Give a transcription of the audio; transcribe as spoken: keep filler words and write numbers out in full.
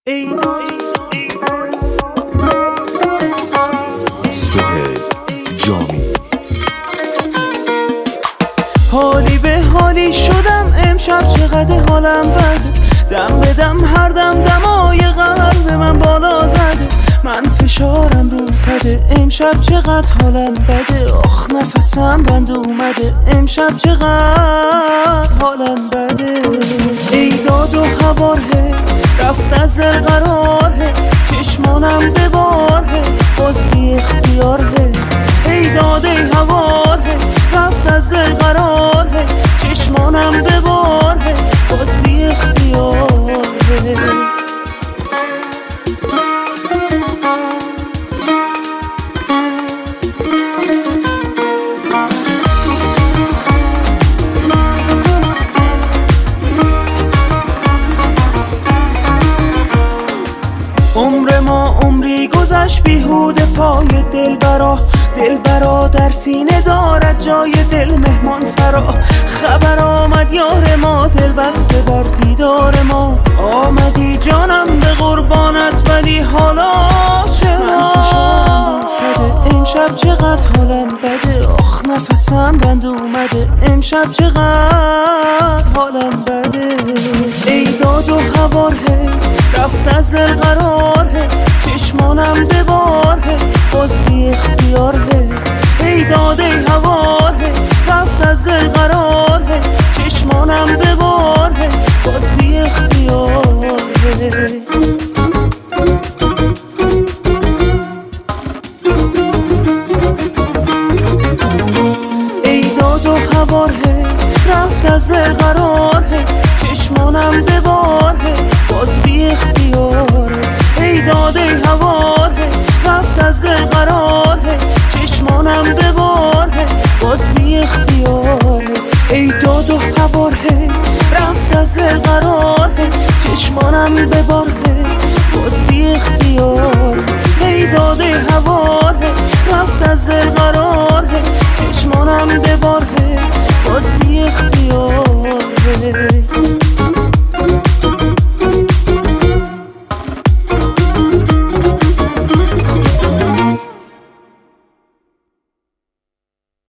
ای سهیل جامی. حالی به حالی شدم امشب، چقدر حالم بده، دم به دم هر دم دمای قلب من بالا زده، من فشارم رو زده امشب، چقدر حالم بده، آخ نفسم بند اومده امشب، چقدر حالم بده. ای داد و هواره رفت از دل قراره، چشمانم به باره باز بی اختیاره. ای داد ای هواره رفت از دل قراره، چشمانم به باره باز بی اختیاره. عمر ما عمری گذشت بیهوده پای دلبرا، دلبرا در سینه دارد جای دل مهمان سرا. خبر آمد یار ما دل بسته بر دیدار ما، آمدی جانم به قربانت ولی حالا چرا؟ من فشارم سده امشب، چقدر حالم بده، آخ نفسم بند اومده امشب، چقدر حالم بده. ای داد و هواره رفت از دل قراره، چشمانم به باره باز بی اختیاره. ای داد ای هواره رفت از دل قراره، چشمانم به باره باز بی اختیاره. ای داد و هواره رفت از دل قراره، چشمانم به باره باز بی اختیاره. ای داد ای هواره رفت از دل قراره، چشمانم به باره باز بی اختیاره. ای داد و هواره رفت از دل قراره، چشمانم به باره باز بی اختیاره.